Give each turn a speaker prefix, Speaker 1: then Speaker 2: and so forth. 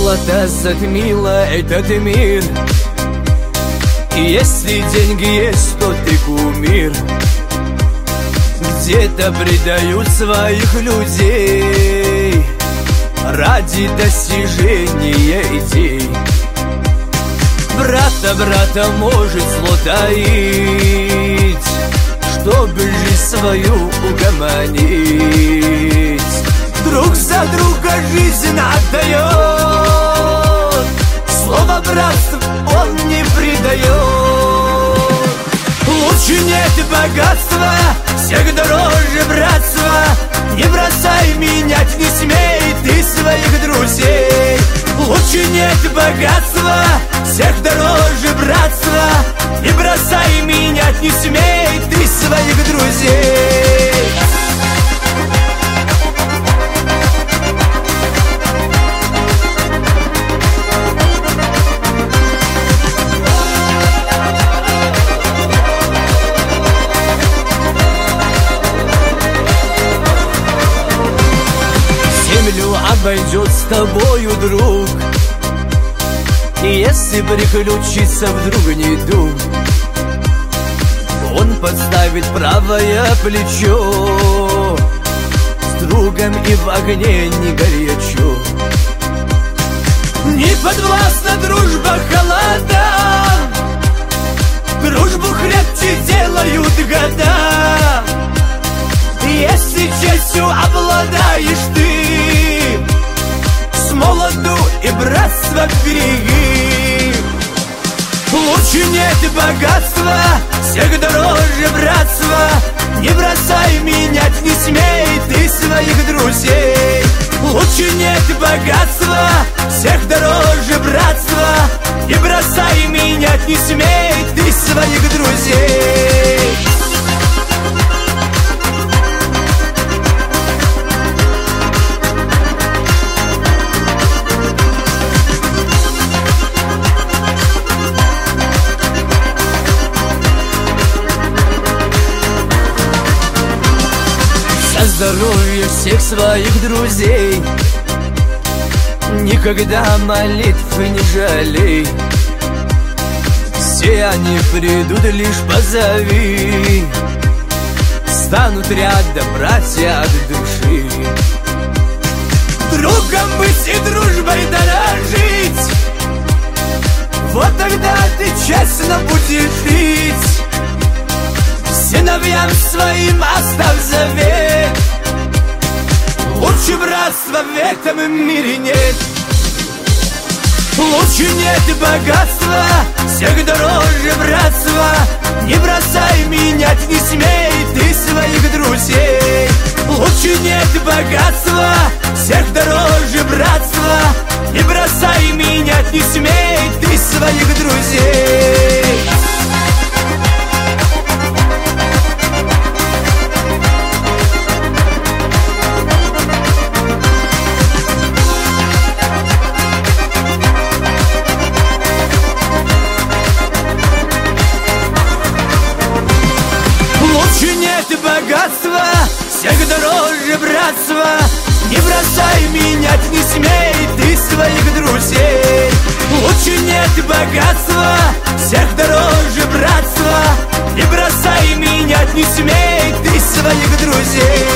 Speaker 1: Золото затмило этот мир. И если деньги есть, то ты кумир. Где-то предают своих людей ради достижения идей. Брата может зло таить, чтобы жизнь свою угомонить. Друг за друга жизнь отдает, слово братства он не предает. Лучше нет богатства, всех дороже братства. Не бросай, менять не смей ты своих друзей. Лучше нет богатства, всех дороже братства. Не бросай, менять не смей ты своих друзей. Землю обойдет с тобою друг, если приключится вдруг недуг. Он подставит правое плечо, с другом и в огне не горячо. Не подвластна дружба холодам, дружбу крепче делают года. Если честью обладаешь ты, с молоду и братства береги. Лучше нет богатства, всех дороже братства. Не бросай, менять не смей ты своих друзей. Лучше нет богатства, всех дороже братства. Не бросай, менять не смей ты своих друзей. Здоровье всех своих друзей, никогда молитв не жалей. Все они придут, лишь позови, станут рядом братья от души. Другом быть и дружбой дорожить, вот тогда ты честно будешь жить. Сыновьям своим оставь завет, лучше братства в этом мире нет. Лучше нет богатства, всех дороже братства. Не бросай, менять не смей ты своих друзей. Лучше нет богатства, всех дороже братства. Не бросай, менять не смей ты своих друзей. Богатства, всех дороже братства. Не бросай, менять не смей ты своих друзей. Лучше нет богатства, всех дороже братства. Не бросай, менять не смей ты своих друзей.